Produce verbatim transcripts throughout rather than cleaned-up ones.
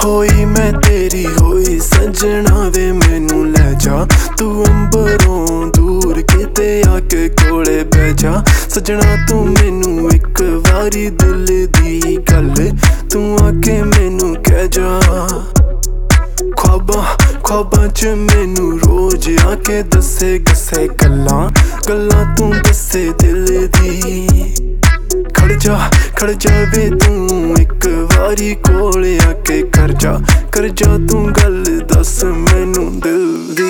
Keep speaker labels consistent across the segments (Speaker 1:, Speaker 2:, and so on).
Speaker 1: होई मैं तेरी होई सजना वे मैनू ले जा तू अंबरों दूर किते आके कोले बह जा सजना तू मैनू एक वारी दिल दी गल तू आके मैनू कह जा ख्वाबां ख्वाबां च मैनू रोज आके दसे गसे गल्लां गल्लां तू दसे दिल दी खड़ जा खड़ जा वे तू एक वारी कोले आके कर जा कर जा तू गल दस मैनू दिल दी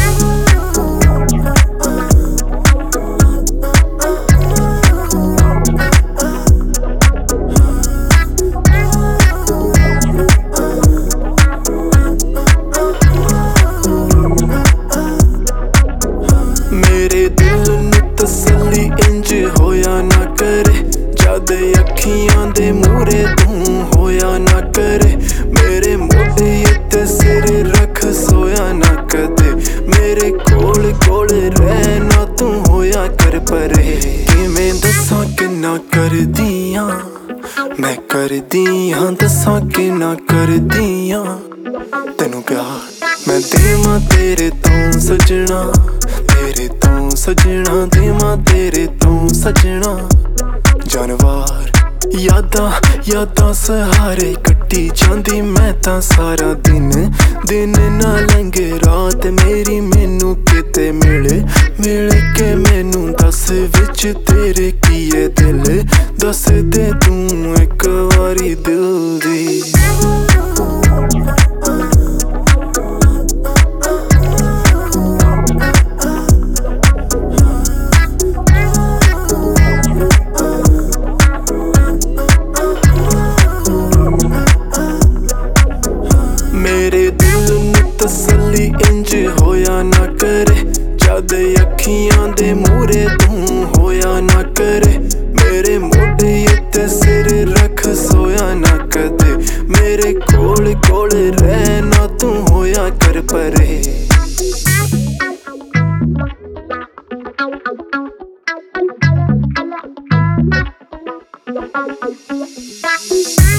Speaker 1: मेरे दिल नू तसल्ली इंज होया ना करे जद अखियां दे मूरे तू होया ना करे मेरे मोढे ते सिर रख सोया ना कदे मेरे कोल कोल रहना तू होया कर परे किवें दसां किन्ना करदियां मैं करदियां दसां किन्ना करदियां तैनू प्यार मैं देवां तेरे तो सजना तेरे तो सजना देवां तेरे तो सजना जानवार यादां यादां सहारे कट्टी जांदी मैं तां सारा दिन दिन ना लंघे रात मेरी मैनू किते मिले मिल के मैनू दस विच तेरे की है दिल दस दे तू एक वारी दिल दी मेरे दिल नू तसल्ली इंज होया ना करे जद अखियां दे मूरे तू होया ना करे मेरे मोढे ते सिर रख सोया ना कदे मेरे कोल कोल रहना तू होया कर परे
Speaker 2: Bye.